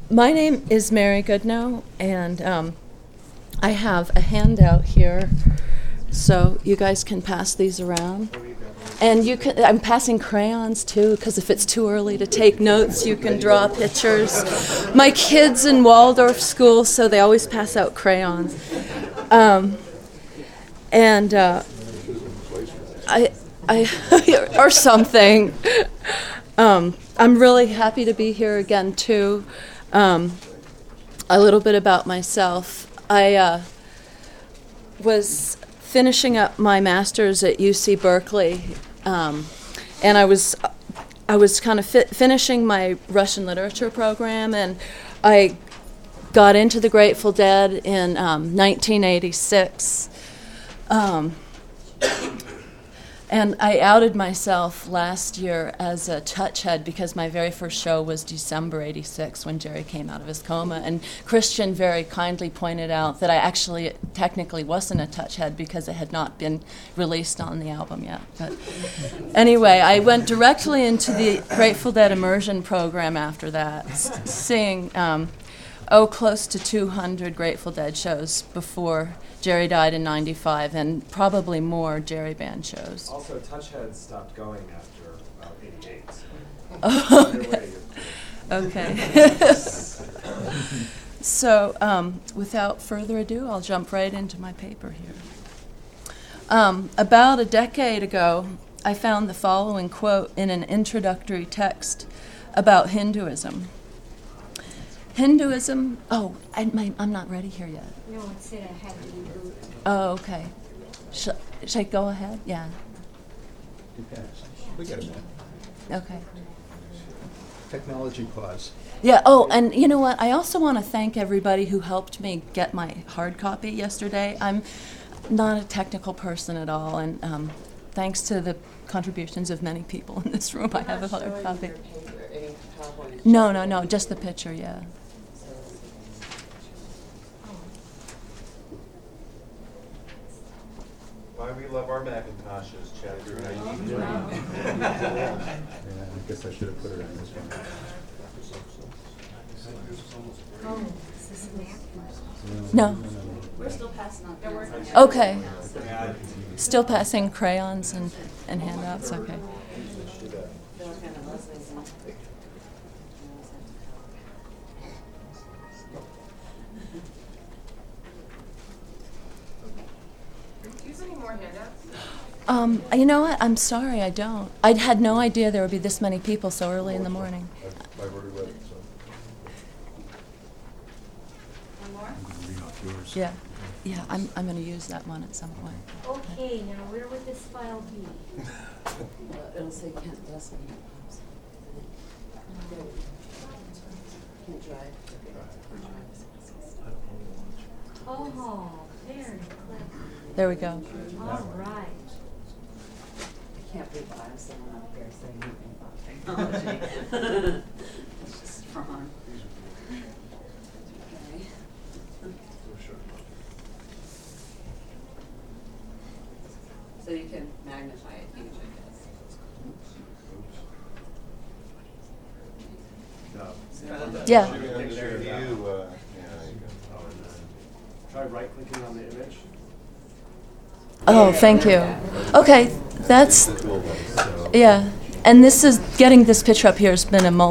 My name is Mary Goodnow, and I have a handout here, so you guys can pass these around. And I'm passing crayons, too, because if it's too early to take notes, you can draw pictures. My kids in Waldorf school, so they always pass out crayons. Or something. I'm really happy to be here again, too. A little bit about myself. I was finishing up my master's at UC Berkeley, and I was kind of finishing my Russian literature program, and I got into the Grateful Dead in 1986. And I outed myself last year as a touchhead because my very first show was December '86 when Jerry came out of his coma. And Christian very kindly pointed out that I actually technically wasn't a touchhead because it had not been released on the album yet. But anyway, I went directly into the Grateful Dead immersion program after that, seeing close to 200 Grateful Dead shows before Jerry died in '95, and probably more Jerry Band shows. Also, Touchhead stopped going after about '88. Oh, okay. So, without further ado, I'll jump right into my paper here. About a decade ago, I found the following quote in an introductory text about Hinduism. Hinduism, I'm not ready here yet. No, it said I had to reboot. Oh, okay. Should I go ahead? Yeah. We got a minute. Okay. Technology pause. Yeah, and you know what? I also want to thank everybody who helped me get my hard copy yesterday. I'm not a technical person at all, and thanks to the contributions of many people in this room, I have a hard copy. No, just the picture, yeah. Why we love our Macintoshes, chapter 93. Yeah, I guess I should have put it on this one. Oh, is this a map? No. We're still passing on. Okay. Still passing crayons and handouts, okay. You know what? I'm sorry, I don't. I had no idea there would be this many people so early in the morning. I've already read it, so. One more? Read off yours. Yeah, I'm going to use that one at some point. Okay, now where would this file be? It'll say Kent Dustman. Can't drive. Oh, very clever. There we go. All right. I can't believe I'm someone up here saying anything about technology. It's just wrong. Okay. So you can magnify it huge, I guess. Yeah. Try right-clicking on the image. Oh, thank you. Okay, that's, yeah. And this is, getting this picture up here has been a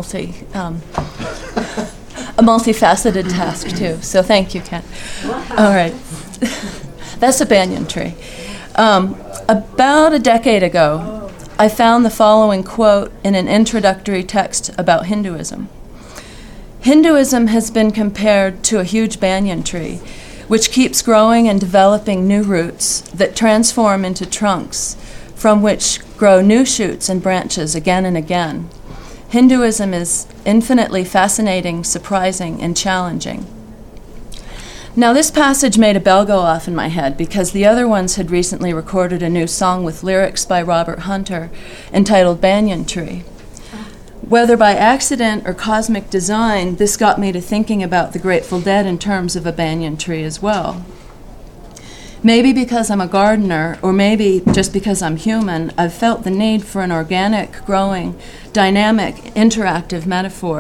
multifaceted task, too. So thank you, Ken. All right. That's a banyan tree. About a decade ago, I found the following quote in an introductory text about Hinduism. Hinduism has been compared to a huge banyan tree, which keeps growing and developing new roots that transform into trunks from which grow new shoots and branches again and again. Hinduism is infinitely fascinating, surprising, and challenging. Now, this passage made a bell go off in my head because the other ones had recently recorded a new song with lyrics by Robert Hunter entitled Banyan Tree. Whether by accident or cosmic design, this got me to thinking about the Grateful Dead in terms of a banyan tree as well. Maybe because I'm a gardener, or maybe just because I'm human, I've felt the need for an organic, growing, dynamic, interactive metaphor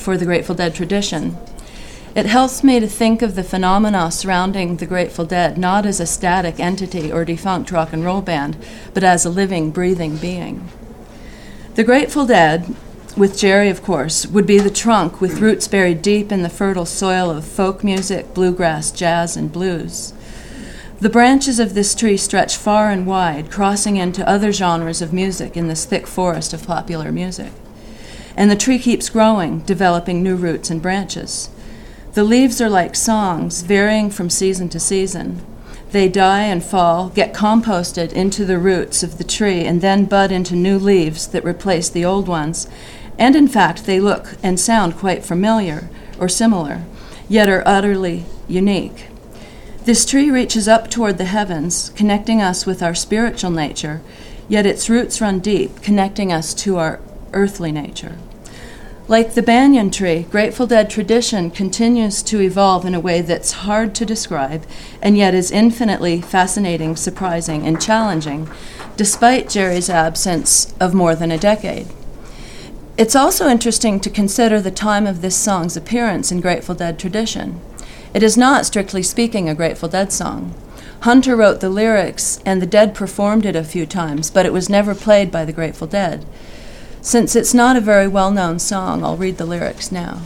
for the Grateful Dead tradition. It helps me to think of the phenomena surrounding the Grateful Dead not as a static entity or defunct rock and roll band, but as a living, breathing being. The Grateful Dead, with Jerry, of course, would be the trunk with roots buried deep in the fertile soil of folk music, bluegrass, jazz, and blues. The branches of this tree stretch far and wide, crossing into other genres of music in this thick forest of popular music. And the tree keeps growing, developing new roots and branches. The leaves are like songs, varying from season to season. They die and fall, get composted into the roots of the tree, and then bud into new leaves that replace the old ones. And in fact, they look and sound quite familiar or similar, yet are utterly unique. This tree reaches up toward the heavens, connecting us with our spiritual nature, yet its roots run deep, connecting us to our earthly nature. Like the banyan tree, Grateful Dead tradition continues to evolve in a way that's hard to describe and yet is infinitely fascinating, surprising, and challenging, despite Jerry's absence of more than a decade. It's also interesting to consider the time of this song's appearance in Grateful Dead tradition. It is not, strictly speaking, a Grateful Dead song. Hunter wrote the lyrics, and the Dead performed it a few times, but it was never played by the Grateful Dead. Since it's not a very well-known song, I'll read the lyrics now.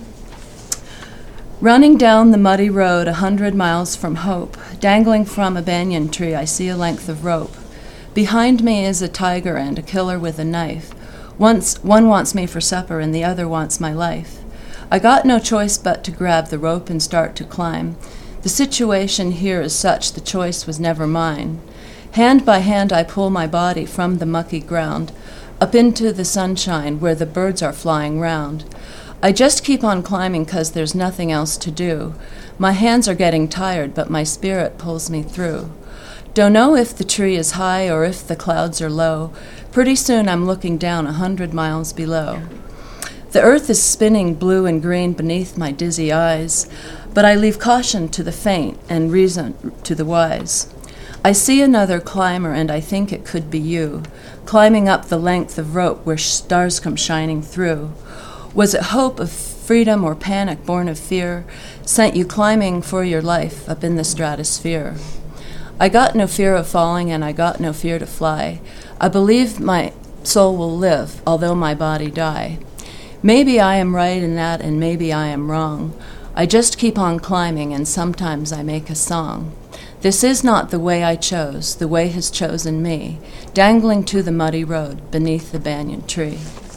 Running down the muddy road 100 miles from hope, dangling from a banyan tree, I see a length of rope. Behind me is a tiger and a killer with a knife. One wants me for supper and the other wants my life. I got no choice but to grab the rope and start to climb. The situation here is such the choice was never mine. Hand by hand I pull my body from the mucky ground, up into the sunshine where the birds are flying round. I just keep on climbing 'cause there's nothing else to do. My hands are getting tired, but my spirit pulls me through. Don't know if the tree is high or if the clouds are low. Pretty soon I'm looking down 100 miles below. The earth is spinning blue and green beneath my dizzy eyes, but I leave caution to the faint and reason to the wise. I see another climber, and I think it could be you, climbing up the length of rope where stars come shining through. Was it hope of freedom or panic born of fear sent you climbing for your life up in the stratosphere? I got no fear of falling, and I got no fear to fly. I believe my soul will live, although my body die. Maybe I am right in that, and maybe I am wrong. I just keep on climbing, and sometimes I make a song. This is not the way I chose, the way has chosen me, dangling to the muddy road beneath the banyan tree.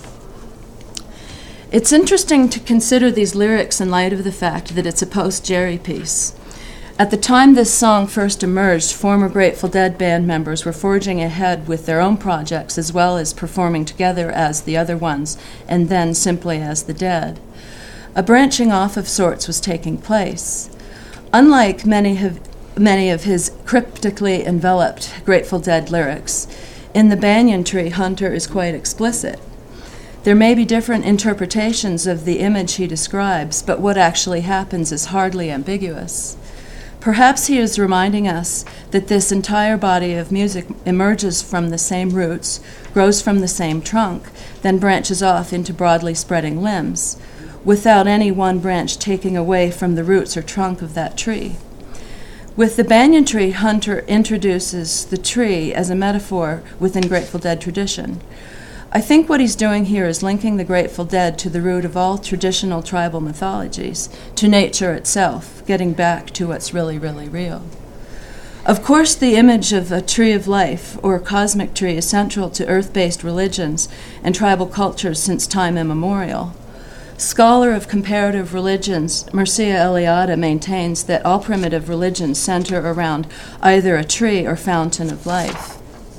It's interesting to consider these lyrics in light of the fact that it's a post-Jerry piece. At the time this song first emerged, former Grateful Dead band members were forging ahead with their own projects as well as performing together as the other ones, and then simply as the Dead. A branching off of sorts was taking place. Unlike many of his cryptically enveloped Grateful Dead lyrics, in the banyan tree, Hunter is quite explicit. There may be different interpretations of the image he describes, but what actually happens is hardly ambiguous. Perhaps he is reminding us that this entire body of music emerges from the same roots, grows from the same trunk, then branches off into broadly spreading limbs, without any one branch taking away from the roots or trunk of that tree. With the banyan tree, Hunter introduces the tree as a metaphor within Grateful Dead tradition. I think what he's doing here is linking the Grateful Dead to the root of all traditional tribal mythologies, to nature itself, getting back to what's really, really real. Of course, the image of a tree of life, or cosmic tree, is central to earth-based religions and tribal cultures since time immemorial. Scholar of comparative religions, Mircea Eliade maintains that all primitive religions center around either a tree or fountain of life.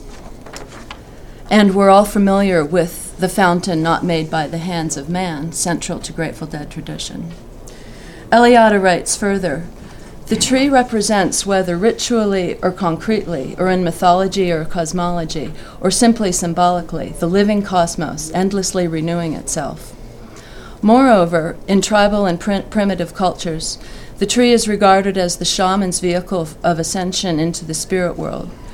And we're all familiar with the fountain not made by the hands of man, central to Grateful Dead tradition. Eliade writes further, the tree represents, whether ritually or concretely, or in mythology or cosmology, or simply symbolically, the living cosmos endlessly renewing itself. Moreover, in tribal and primitive cultures, the tree is regarded as the shaman's vehicle of ascension into the spirit world.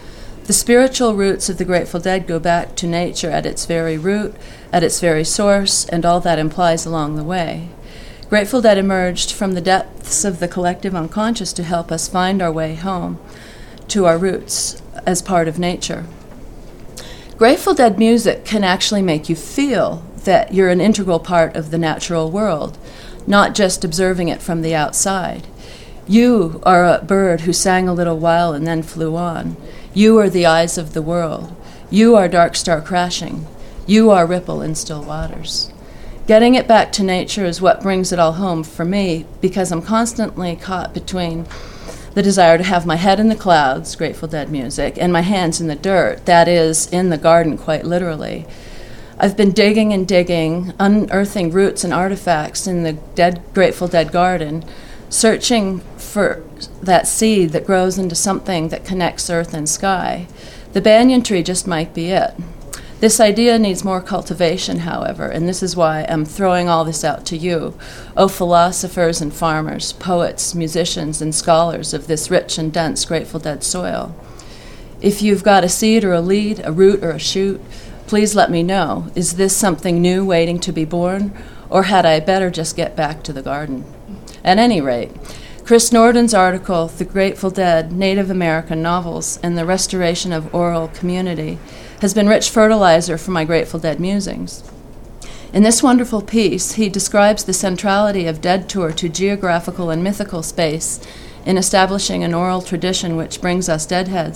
The spiritual roots of the Grateful Dead go back to nature at its very root, at its very source, and all that implies along the way. Grateful Dead emerged from the depths of the collective unconscious to help us find our way home to our roots as part of nature. Grateful Dead music can actually make you feel that you're an integral part of the natural world, not just observing it from the outside. You are a bird who sang a little while and then flew on. You are the eyes of the world. You are dark star crashing. You are ripple in still waters. Getting it back to nature is what brings it all home for me, because I'm constantly caught between the desire to have my head in the clouds, Grateful Dead music, and my hands in the dirt, that is, in the garden quite literally. I've been digging and digging, unearthing roots and artifacts in the Grateful Dead garden, searching for that seed that grows into something that connects earth and sky. The banyan tree just might be it. This idea needs more cultivation, however, and this is why I'm throwing all this out to you, O philosophers and farmers, poets, musicians, and scholars of this rich and dense Grateful Dead soil. If you've got a seed or a lead, a root or a shoot, please let me know. Is this something new waiting to be born, or had I better just get back to the garden? At any rate, Chris Norden's article, The Grateful Dead, Native American Novels, and the Restoration of Oral Community, has been rich fertilizer for my Grateful Dead musings. In this wonderful piece, he describes the centrality of Dead Tour to geographical and mythical space in establishing an oral tradition which brings us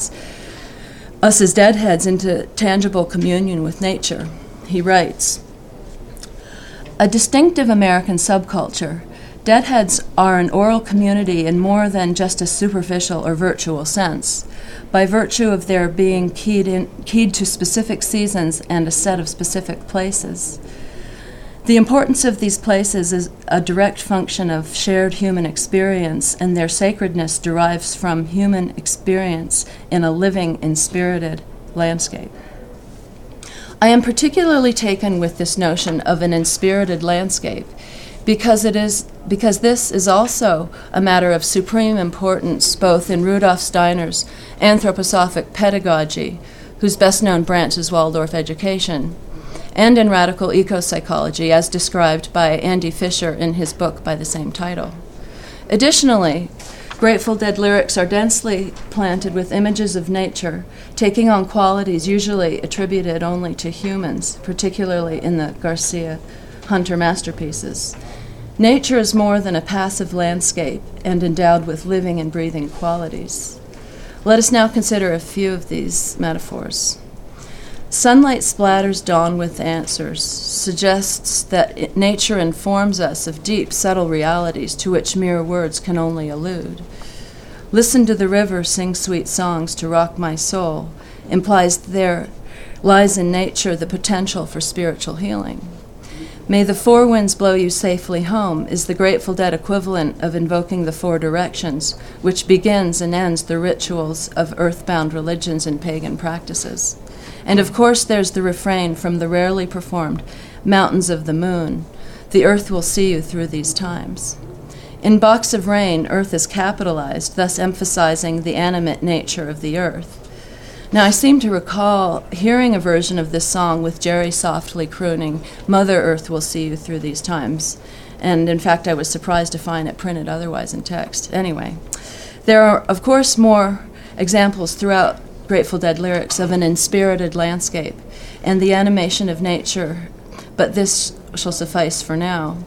as deadheads, into tangible communion with nature. He writes, "A distinctive American subculture, Deadheads are an oral community in more than just a superficial or virtual sense, by virtue of their being keyed to specific seasons and a set of specific places. The importance of these places is a direct function of shared human experience, and their sacredness derives from human experience in a living, inspirited landscape. I am particularly taken with this notion of an inspirited landscape, because this is also a matter of supreme importance both in Rudolf Steiner's anthroposophic pedagogy, whose best-known branch is Waldorf education, and in radical eco-psychology, as described by Andy Fisher in his book by the same title. Additionally, Grateful Dead lyrics are densely planted with images of nature, taking on qualities usually attributed only to humans, particularly in the Garcia Hunter masterpieces. Nature is more than a passive landscape and endowed with living and breathing qualities. Let us now consider a few of these metaphors. Sunlight splatters dawn with answers, suggests that nature informs us of deep, subtle realities to which mere words can only allude. Listen to the river sing sweet songs to rock my soul, implies there lies in nature the potential for spiritual healing. May the four winds blow you safely home is the Grateful Dead equivalent of invoking the four directions, which begins and ends the rituals of earthbound religions and pagan practices. And of course there's the refrain from the rarely performed Mountains of the Moon, the earth will see you through these times. In Box of Rain, earth is capitalized, thus emphasizing the animate nature of the earth. Now, I seem to recall hearing a version of this song with Jerry softly crooning, Mother Earth will see you through these times. And in fact, I was surprised to find it printed otherwise in text. Anyway, there are, of course, more examples throughout Grateful Dead lyrics of an inspirited landscape and the animation of nature, but this shall suffice for now.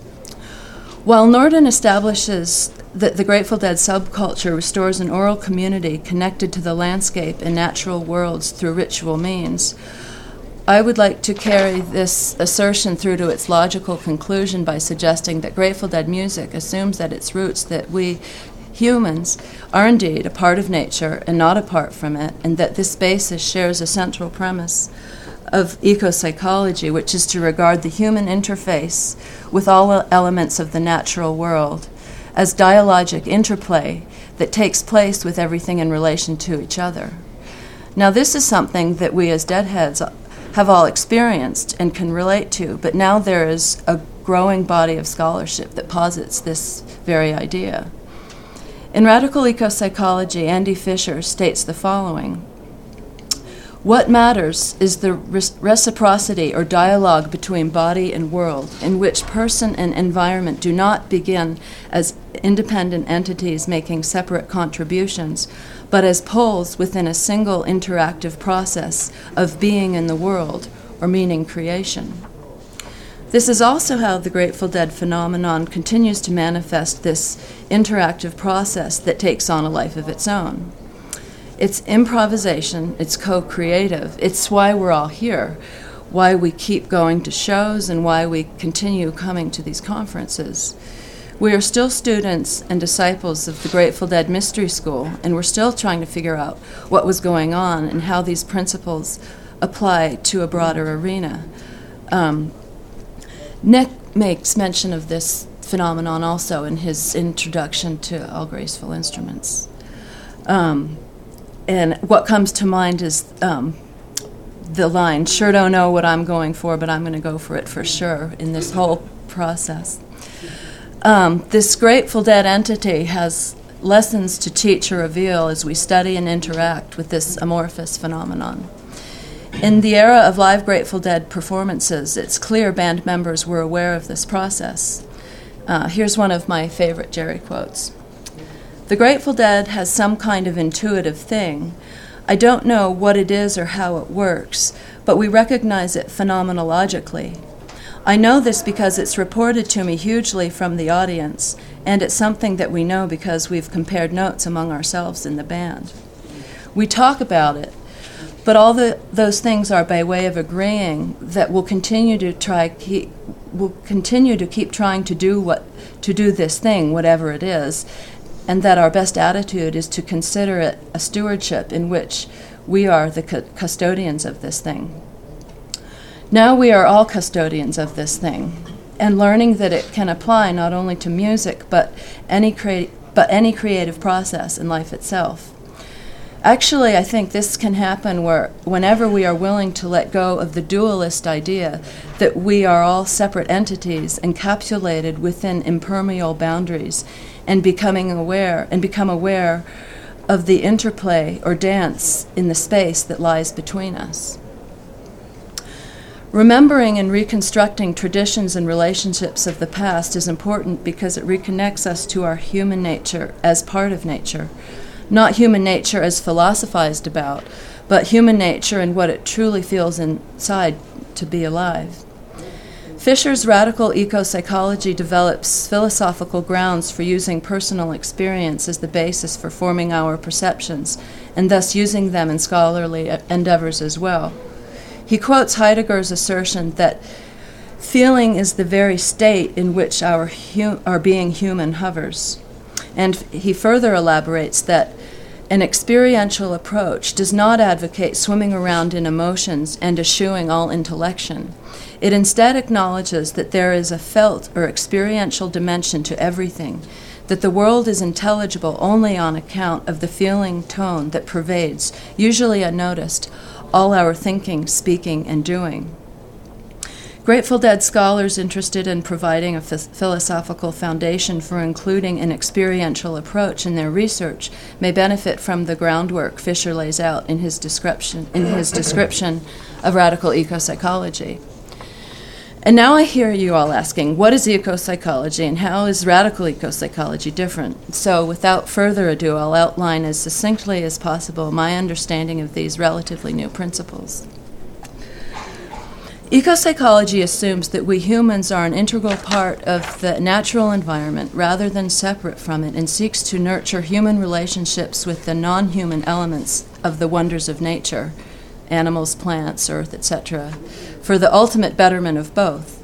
While Norden establishes that the Grateful Dead subculture restores an oral community connected to the landscape and natural worlds through ritual means, I would like to carry this assertion through to its logical conclusion by suggesting that Grateful Dead music assumes at its roots that we humans are indeed a part of nature and not apart from it, and that this basis shares a central premise of eco-psychology, which is to regard the human interface with all elements of the natural world as dialogic interplay that takes place with everything in relation to each other. Now, this is something that we as Deadheads have all experienced and can relate to, but now there is a growing body of scholarship that posits this very idea. In Radical Eco-Psychology, Andy Fisher states the following: What matters is the reciprocity or dialogue between body and world, in which person and environment do not begin as independent entities making separate contributions, but as poles within a single interactive process of being in the world, or meaning creation. This is also how the Grateful Dead phenomenon continues to manifest this interactive process that takes on a life of its own. It's improvisation, it's co-creative, it's why we're all here, why we keep going to shows, and why we continue coming to these conferences. We are still students and disciples of the Grateful Dead Mystery School, and we're still trying to figure out what was going on and how these principles apply to a broader arena. Nick makes mention of this phenomenon also in his introduction to All Graceful Instruments. And what comes to mind is the line, "Sure don't know what I'm going for, but I'm going to go for it for sure," in this whole process. This Grateful Dead entity has lessons to teach or reveal as we study and interact with this amorphous phenomenon. In the era of live Grateful Dead performances, it's clear band members were aware of this process. Here's one of my favorite Jerry quotes. "The Grateful Dead has some kind of intuitive thing. I don't know what it is or how it works, but we recognize it phenomenologically. I know this because it's reported to me hugely from the audience, and it's something that we know because we've compared notes among ourselves in the band. We talk about it, but all those things are by way of agreeing that we'll continue to keep trying to do this thing, whatever it is, and that our best attitude is to consider it a stewardship in which we are the custodians of this thing. Now we are all custodians of this thing, and learning that it can apply not only to music but any creative process in life itself. Actually, I think this can happen whenever we are willing to let go of the dualist idea that we are all separate entities encapsulated within impermeable boundaries, and become aware of the interplay or dance in the space that lies between us. Remembering and reconstructing traditions and relationships of the past is important because it reconnects us to our human nature as part of nature. Not human nature as philosophized about, but human nature and what it truly feels inside to be alive. Fisher's radical eco-psychology develops philosophical grounds for using personal experience as the basis for forming our perceptions, and thus using them in scholarly endeavors as well. He quotes Heidegger's assertion that feeling is the very state in which our being human hovers. And he further elaborates that an experiential approach does not advocate swimming around in emotions and eschewing all intellection. It instead acknowledges that there is a felt or experiential dimension to everything, that the world is intelligible only on account of the feeling tone that pervades, usually unnoticed, all our thinking, speaking, and doing. Grateful Dead scholars interested in providing a philosophical foundation for including an experiential approach in their research may benefit from the groundwork Fisher lays out in his description of radical eco-psychology. And now I hear you all asking, what is eco-psychology and how is radical eco-psychology different? So without further ado, I'll outline as succinctly as possible my understanding of these relatively new principles. Eco-psychology assumes that we humans are an integral part of the natural environment rather than separate from it, and seeks to nurture human relationships with the non-human elements of the wonders of nature, animals, plants, earth, etc., for the ultimate betterment of both.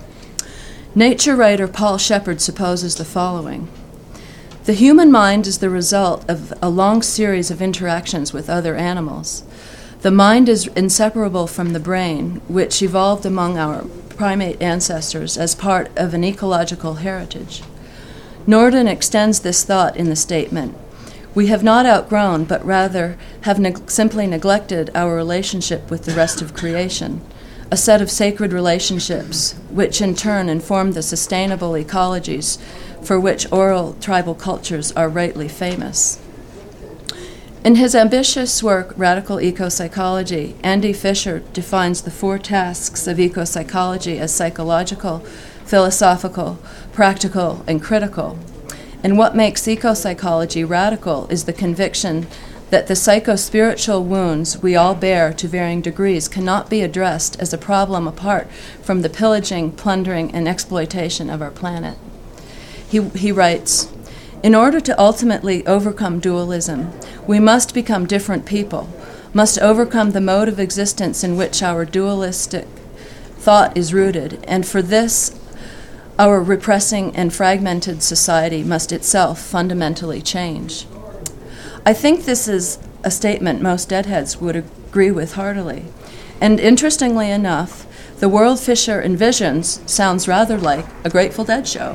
Nature writer Paul Shepard supposes the following. The human mind is the result of a long series of interactions with other animals. The mind is inseparable from the brain, which evolved among our primate ancestors as part of an ecological heritage. Norden extends this thought in the statement, "We have not outgrown, but rather have simply neglected our relationship with the rest of creation, a set of sacred relationships, which in turn inform the sustainable ecologies for which oral tribal cultures are rightly famous." In his ambitious work, Radical Eco-Psychology, Andy Fisher defines the 4 tasks of eco-psychology as psychological, philosophical, practical, and critical. And what makes eco-psychology radical is the conviction that the psycho-spiritual wounds we all bear to varying degrees cannot be addressed as a problem apart from the pillaging, plundering, and exploitation of our planet. He writes, "In order to ultimately overcome dualism, we must become different people, must overcome the mode of existence in which our dualistic thought is rooted, and for this, our repressing and fragmented society must itself fundamentally change." I think this is a statement most deadheads would agree with heartily. And interestingly enough, the world Fisher envisions sounds rather like a Grateful Dead show.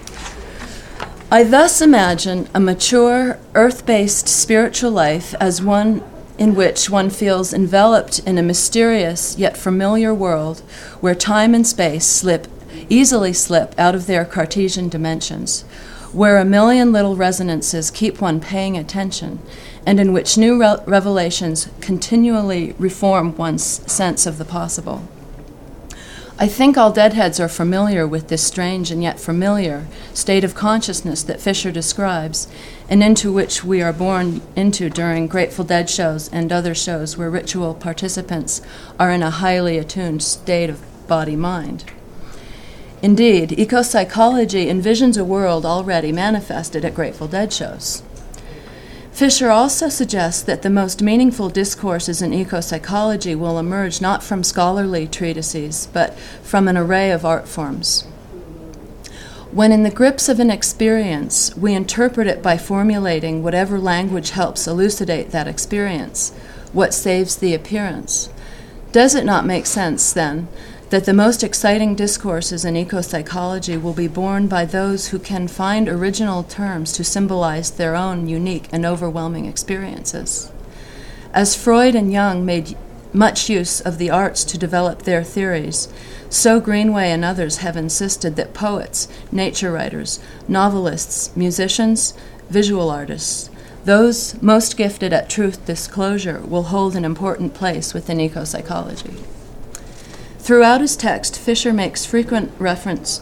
I thus imagine a mature, earth-based spiritual life as one in which one feels enveloped in a mysterious yet familiar world where time and space easily slip out of their Cartesian dimensions, where a million little resonances keep one paying attention, and in which new revelations continually reform one's sense of the possible. I think all deadheads are familiar with this strange and yet familiar state of consciousness that Fisher describes, and into which we are born into during Grateful Dead shows and other shows where ritual participants are in a highly attuned state of body-mind. Indeed, eco-psychology envisions a world already manifested at Grateful Dead shows. Fisher also suggests that the most meaningful discourses in eco-psychology will emerge not from scholarly treatises, but from an array of art forms. When in the grips of an experience, we interpret it by formulating whatever language helps elucidate that experience, what saves the appearance. Does it not make sense, then, that the most exciting discourses in eco-psychology will be born by those who can find original terms to symbolize their own unique and overwhelming experiences? As Freud and Jung made much use of the arts to develop their theories, so Greenway and others have insisted that poets, nature writers, novelists, musicians, visual artists, those most gifted at truth disclosure, will hold an important place within eco-psychology. Throughout his text, Fisher makes frequent reference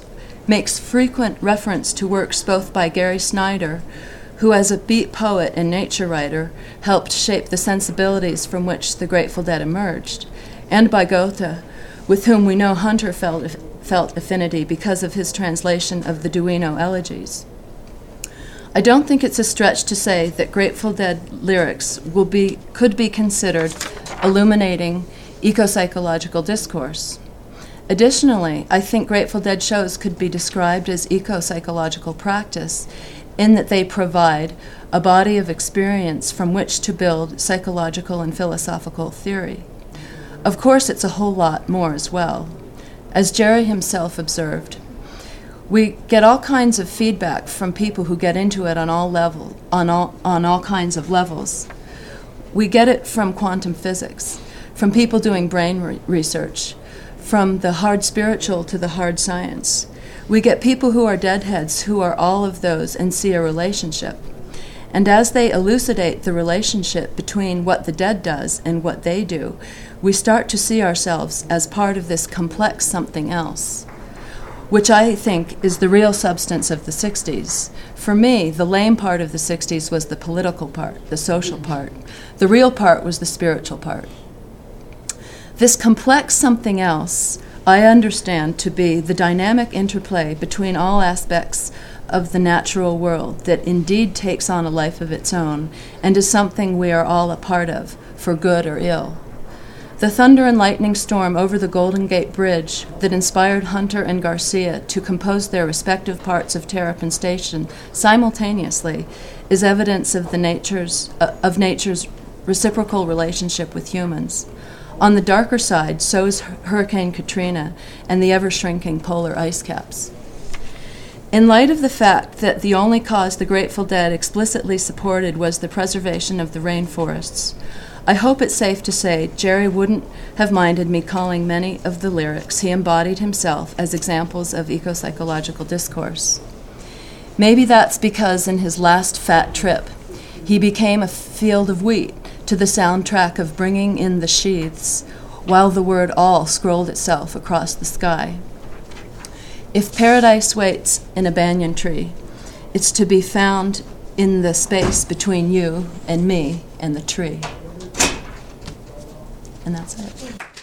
to works both by Gary Snyder, who as a beat poet and nature writer helped shape the sensibilities from which the Grateful Dead emerged, and by Goethe, with whom we know Hunter felt affinity because of his translation of the Duino elegies. I don't think it's a stretch to say that Grateful Dead lyrics could be considered illuminating eco-psychological discourse. Additionally, I think Grateful Dead shows could be described as eco-psychological practice in that they provide a body of experience from which to build psychological and philosophical theory. Of course, it's a whole lot more as well. As Jerry himself observed, we get all kinds of feedback from people who get into it on all kinds of levels. We get it from quantum physics, from people doing brain research, from the hard spiritual to the hard science. We get people who are deadheads who are all of those and see a relationship. And as they elucidate the relationship between what the dead does and what they do, we start to see ourselves as part of this complex something else, which I think is the real substance of the 60s. For me, the lame part of the 60s was the political part, the social part. The real part was the spiritual part. This complex something else I understand to be the dynamic interplay between all aspects of the natural world that indeed takes on a life of its own and is something we are all a part of, for good or ill. The thunder and lightning storm over the Golden Gate Bridge that inspired Hunter and Garcia to compose their respective parts of Terrapin Station simultaneously is evidence of nature's reciprocal relationship with humans. On the darker side, so is Hurricane Katrina and the ever-shrinking polar ice caps. In light of the fact that the only cause the Grateful Dead explicitly supported was the preservation of the rainforests, I hope it's safe to say Jerry wouldn't have minded me calling many of the lyrics he embodied himself as examples of eco-psychological discourse. Maybe that's because in his last fat trip, He became a field of wheat to the soundtrack of bringing in the sheaths, while the word all scrolled itself across the sky. If paradise waits in a banyan tree, it's to be found in the space between you and me and the tree. And that's it.